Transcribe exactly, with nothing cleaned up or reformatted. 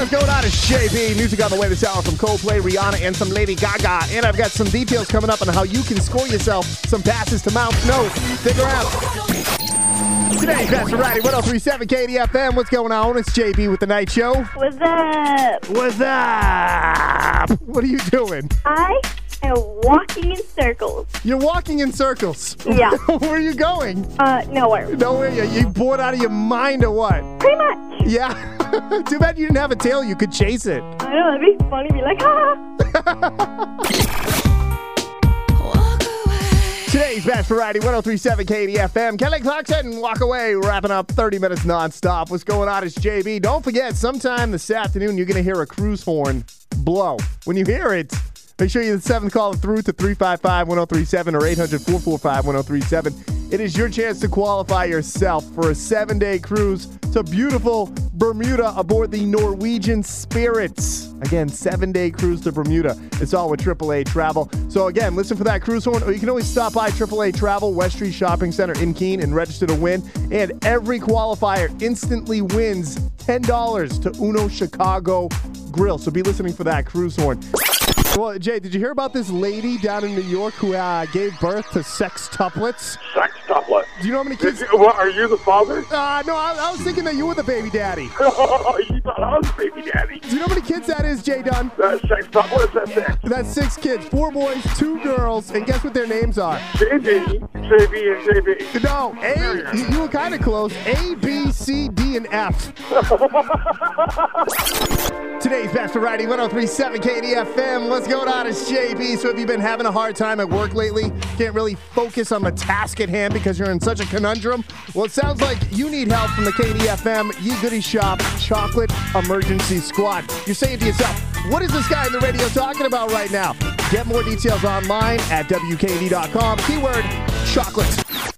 What's going on? It's J B. Music on the way this hour from Coldplay, Rihanna, and some Lady Gaga. And I've got some details coming up on how you can score yourself some passes to Mount Snow. Stick around. Today's Best Variety, one oh three point seven K D F M. What's going on? It's J B with The Night Show. What's up? What's up? What are you doing? I am walking in circles. You're walking in circles. Yeah. Where are you going? Uh, nowhere. Nowhere. You, you bored out of your mind or what? Pretty much. Yeah. Too bad you didn't have a tail. You could chase it. I know, that'd be funny. Be like, ah. Today's Best Variety, one oh three point seven K D F M. Kelly Clarkson, Walk Away, wrapping up thirty minutes nonstop. What's going on? It's J B. Don't forget, sometime this afternoon, you're going to hear a cruise horn blow. When you hear it, make sure you're the seventh caller through to three five five, one oh three seven or eight hundred, four four five, one oh three seven. It is your chance to qualify yourself for a seven-day cruise to beautiful Bermuda aboard the Norwegian Spirits. Again, seven-day cruise to Bermuda. It's all with triple A Travel. So again, listen for that cruise horn, or you can always stop by triple A Travel, West Street Shopping Center in Keene, and register to win. And every qualifier instantly wins ten dollars to Uno Chicago Grill. So be listening for that cruise horn. Well, Jay, did you hear about this lady down in New York who uh, gave birth to sextuplets? Sextuplet. Do you know how many kids? You, what, are you the father? Uh, no, I, I was thinking that you were the baby daddy. You thought I was baby daddy. Do you know how many kids that is, Jay Dunn? That's sextuplets, that's six. That's six kids. Four boys, two girls, and guess what their names are? J B, J B, and J B. No, A, you, you were kind of close. A, B, C, D, and F. Today's Best Variety, one oh three point seven K D F M. What's going on? It's J B. So have you been having a hard time at work lately? Can't really focus on the task at hand because you're in such a conundrum? Well, it sounds like you need help from the K D F M Ye Goody Shop Chocolate Emergency Squad. You're saying to yourself, what is this guy in the radio talking about right now? Get more details online at W K D dot com. Keyword chocolate.